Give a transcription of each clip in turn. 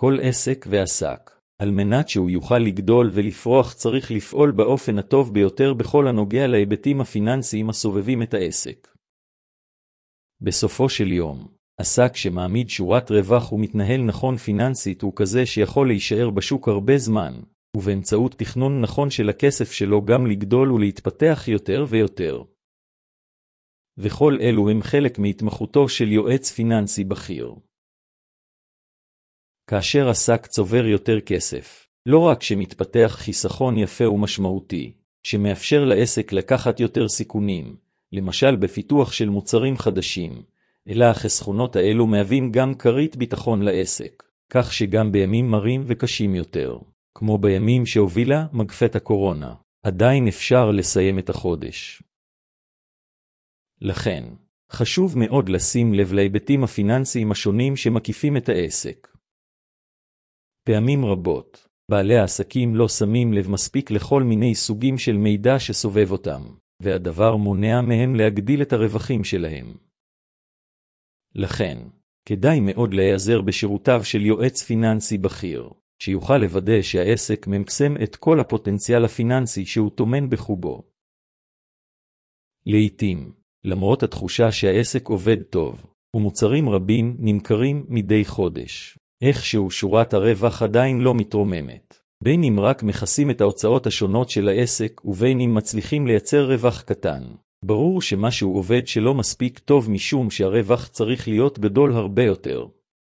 כל עסק ועסק, על מנת שהוא יוכל לגדול ולפרוח צריך לפעול באופן הטוב ביותר בכל הנוגע להיבטים הפיננסיים הסובבים את העסק. בסופו של יום, עסק שמעמיד שורת רווח ומתנהל נכון פיננסית הוא כזה שיכול להישאר בשוק הרבה זמן, ובאמצעות תכנון נכון של הכסף שלו גם לגדול ולהתפתח יותר ויותר. וכל אלו הם חלק מהתמחותו של יועץ פיננסי בכיר. כאשר עסק צובר יותר כסף, לא רק שמתפתח חיסכון יפה ומשמעותי, שמאפשר לעסק לקחת יותר סיכונים, למשל בפיתוח של מוצרים חדשים, אלא החסכונות האלו מהווים גם כרית ביטחון לעסק, כך שגם בימים מרים וקשים יותר, כמו בימים שהובילה מגפת הקורונה, עדיין אפשר לסיים את החודש. לכן, חשוב מאוד לשים לב להיבטים הפיננסיים השונים שמקיפים את העסק. פעמים רבות, בעלי העסקים לא שמים לב מספיק לכל מיני סוגים של מידע שסובב אותם, והדבר מונע מהם להגדיל את הרווחים שלהם. לכן, כדאי מאוד להיעזר בשירותיו של יועץ פיננסי בכיר, שיוכל לוודא שהעסק ממקסם את כל הפוטנציאל הפיננסי שהוא טומן בחובו. לעתים, למרות התחושה שהעסק עובד טוב, ומוצרים רבים נמכרים מדי חודש, איכשהו שורת הרווח עדיין לא מתרוממת. בין אם רק מכסים את ההוצאות השונות של העסק ובין אם מצליחים לייצר רווח קטן. ברור שמשהו עובד שלא מספיק טוב משום שהרווח צריך להיות גדול הרבה יותר.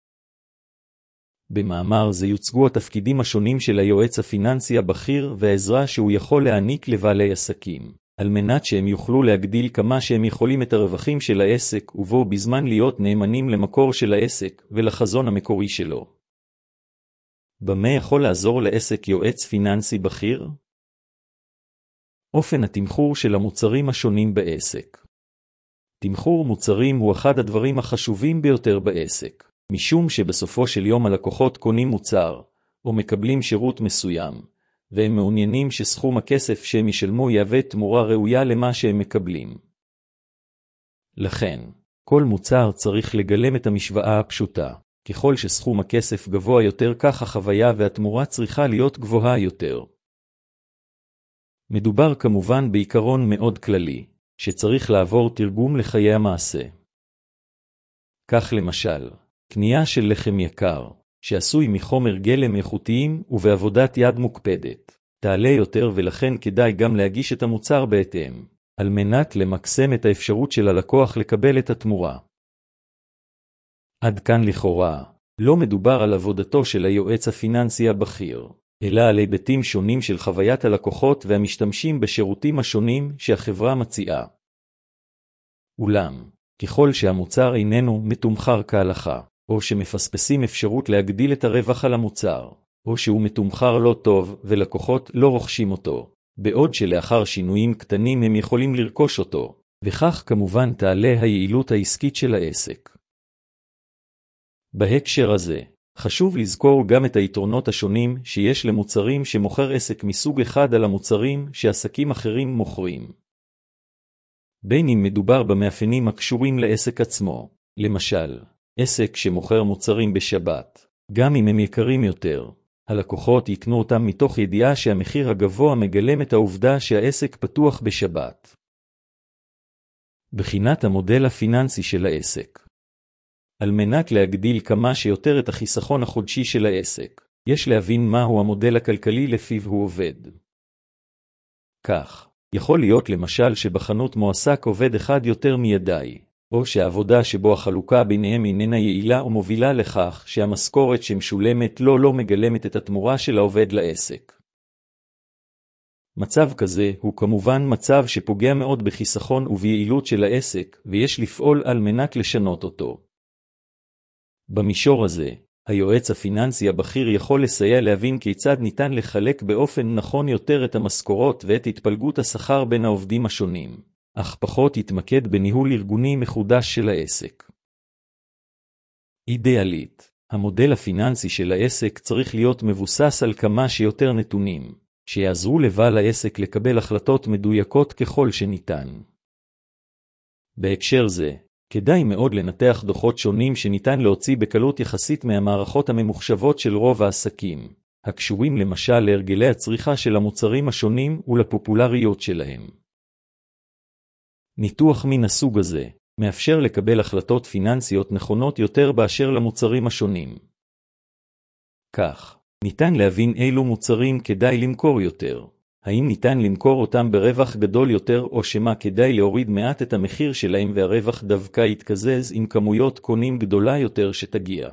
במאמר זה יוצגו התפקידים השונים של היועץ הפיננסי הבכיר והעזרה שהוא יכול להעניק לבעלי עסקים, על מנת שהם יוכלו להגדיל כמה שהם יכולים את הרווחים של העסק ובו בזמן להיות נאמנים למקור של העסק ולחזון המקורי שלו. במה יכול לעזור לעסק יועץ פיננסי בכיר? אופן התמחור של המוצרים השונים בעסק. תמחור מוצרים הוא אחד הדברים החשובים ביותר בעסק, משום שבסופו של יום הלקוחות קונים מוצר, או מקבלים שירות מסוים, והם מעוניינים שסכום הכסף שהם ישלמו יהווה תמורה ראויה למה שהם מקבלים. לכן, כל מוצר צריך לגלם את המשוואה הפשוטה. ככל שסכום הכסף גבוה יותר כך החוויה והתמורה צריכה להיות גבוהה יותר. מדובר כמובן בעיקרון מאוד כללי, שצריך לעבור תרגום לחיי המעשה. כך למשל, קנייה של לחם יקר, שעשוי מחומר גלם איכותיים ובעבודת יד מוקפדת, תעלה יותר ולכן כדאי גם להגיש את המוצר בהתאם, על מנת למקסם את האפשרות של הלקוח לקבל את התמורה. עד כאן לכאורה, לא מדובר על עבודתו של היועץ הפיננסי הבכיר, אלא על היבטים שונים של חוויית הלקוחות והמשתמשים בשירותים השונים שהחברה מציעה. אולם, ככל שהמוצר איננו מתומחר כהלכה, או שמפספסים אפשרות להגדיל את הרווח על המוצר, או שהוא מתומחר לא טוב ולקוחות לא רוכשים אותו, בעוד שלאחר שינויים קטנים הם יכולים לרכוש אותו, וכך כמובן תעלה היעילות העסקית של העסק. בהקשר הזה, חשוב לזכור גם את היתרונות השונים שיש למוצרים שמוכר עסק מסוג אחד על המוצרים שעסקים אחרים מוכרים. בין אם מדובר במאפיינים הקשורים לעסק עצמו, למשל, עסק שמוכר מוצרים בשבת, גם אם הם יקרים יותר, הלקוחות יקנו אותם מתוך ידיעה שהמחיר הגבוה מגלם את העובדה שהעסק פתוח בשבת. בחינת המודל הפיננסי של העסק. על מנת להגדיל כמה שיותר את החיסכון החודשי של העסק, יש להבין מהו המודל הכלכלי לפיו הוא עובד. כך, יכול להיות למשל שבחנות מועסק עובד אחד יותר מידי, או שהעבודה שבו החלוקה ביניהם איננה יעילה או מובילה לכך שהמשכורת שמשולמת לא מגלמת את התמורה של העובד לעסק. מצב כזה הוא כמובן מצב שפוגע מאוד בחיסכון וביעילות של העסק, ויש לפעול על מנת לשנות אותו. במישור הזה, היועץ הפיננסי הבכיר יכול לסייע להבין כיצד ניתן לחלק באופן נכון יותר את המשכורות ואת התפלגות השכר בין העובדים השונים, אך פחות יתמקד בניהול ארגוני מחודש של העסק. אידיאלית, המודל הפיננסי של העסק צריך להיות מבוסס על כמה שיותר נתונים, שיעזרו לבעל העסק לקבל החלטות מדויקות ככל שניתן. בהקשר זה, כדאי מאוד לנתח דוחות שונים שניתן להוציא בקלות יחסית מהמערכות הממוחשבות של רוב העסקים, הקשורים למשל להרגלי הצריכה של המוצרים השונים ולפופולריות שלהם. ניתוח מן הסוג הזה מאפשר לקבל החלטות פיננסיות נכונות יותר באשר למוצרים השונים. כך, ניתן להבין אילו מוצרים כדאי למכור יותר. האם ניתן למכור אותם ברווח גדול יותר או שמה כדאי להוריד מעט את המחיר שלהם והרווח דווקא יתקזז עם כמויות קונים גדולה יותר שתגיע.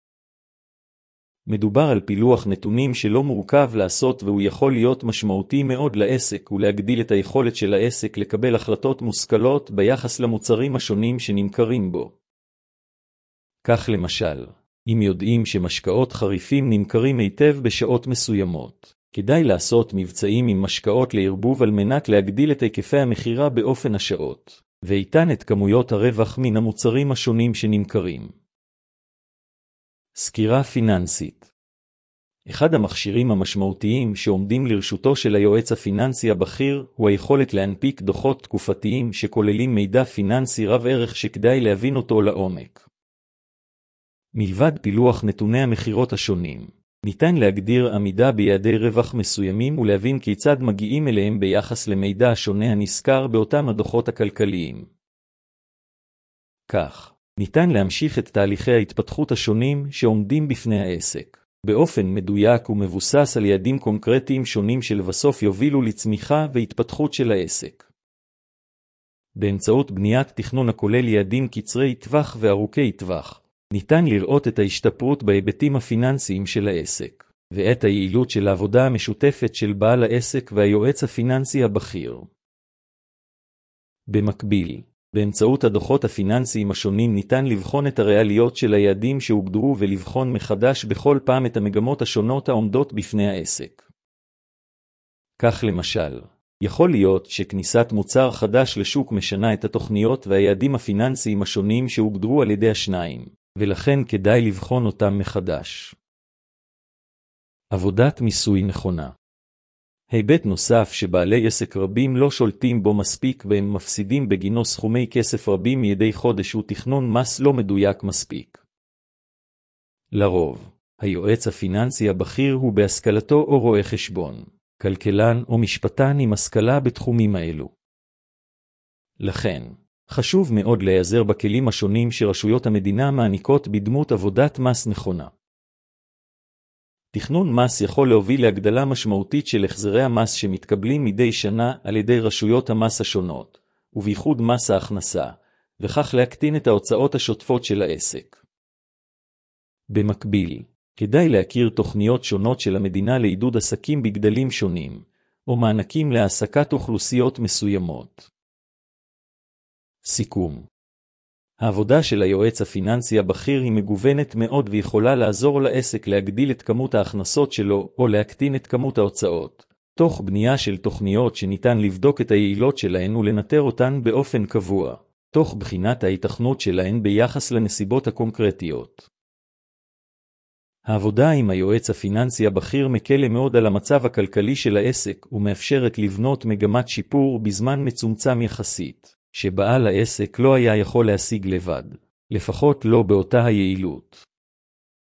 מדובר על פילוח נתונים שלא מורכב לעשות והוא יכול להיות משמעותי מאוד לעסק ולהגדיל את היכולת של העסק לקבל החלטות מושכלות ביחס למוצרים השונים שנמכרים בו. כך למשל, אם יודעים שמשקאות חריפים נמכרים היטב בשעות מסוימות, כדאי לעשות מבצעים עם משקאות לערבוב על מנת להגדיל את היקפי המחירה באופן השעות, ואיתן את כמויות הרווח מן המוצרים השונים שנמכרים. סקירה פיננסית. אחד המכשירים המשמעותיים שעומדים לרשותו של היועץ הפיננסי הבכיר הוא היכולת להנפיק דוחות תקופתיים שכוללים מידע פיננסי רב ערך שכדאי להבין אותו לעומק. מלבד פילוח נתוני המחירות השונים, ניתן להגדיר עמידה ביעדי רווח מסוימים ולהבין כיצד מגיעים אליהם ביחס למידע השונה הנזכר באותם הדוחות הכלכליים. כך, ניתן להמשיך את תהליכי ההתפתחות השונים שעומדים בפני העסק, באופן מדויק ומבוסס על יעדים קונקרטיים שונים שלבסוף יובילו לצמיחה והתפתחות של העסק. באמצעות בניית תכנון הכולל יעדים קצרי טווח וארוכי טווח, ניתן לראות את ההשתפרות בהיבטים הפיננסיים של העסק, ואת היעילות של העבודה המשותפת של בעל העסק והיועץ הפיננסי הבכיר. במקביל, באמצעות הדוחות הפיננסיים השונים ניתן לבחון את הריאליות של היעדים שהוגדרו ולבחון מחדש בכל פעם את המגמות השונות העומדות בפני העסק. כך למשל, יכול להיות שכניסת מוצר חדש לשוק משנה את התוכניות והיעדים הפיננסיים השונים שהוגדרו על ידי השניים, ולכן כדאי לבחון אותם מחדש. עבודת מיסוי נכונה. היבט נוסף שבעלי עסק רבים לא שולטים בו מספיק והם מפסידים בגינו סכומי כסף רבים מדי חודש הוא תכנון מס לא מדויק מספיק. לרוב, היועץ הפיננסי הבכיר הוא בהשכלתו או רואה חשבון, כלכלן או משפטן עם השכלה בתחומים האלו. לכן, חשוב מאוד להיעזר בכלים השונים שרשויות המדינה מעניקות בדמות עבודת מס נכונה. תכנון מס יכול להוביל להגדלה משמעותית של החזרי המס שמתקבלים מדי שנה על ידי רשויות המס השונות, ובייחוד מס ההכנסה, וכך להקטין את ההוצאות השוטפות של העסק. במקביל, כדאי להכיר תוכניות שונות של המדינה לעידוד עסקים בגדלים שונים, או מענקים להעסקת אוכלוסיות מסוימות. סיכום. העבודה של היועץ הפיננסי הבכיר היא מגוונת מאוד ויכולה לעזור לעסק להגדיל את כמות ההכנסות שלו או להקטין את כמות ההוצאות, תוך בנייה של תוכניות שניתן לבדוק את היעילות שלהן ולנטר אותן באופן קבוע, תוך בחינת ההיתכנות שלהן ביחס לנסיבות הקונקרטיות. העבודה עם היועץ הפיננסי הבכיר מקלה מאוד על המצב הכלכלי של העסק ומאפשרת לבנות מגמת שיפור בזמן מצומצם יחסית, שבעל העסק לא היה יכול להשיג לבד, לפחות לא באותה היעילות.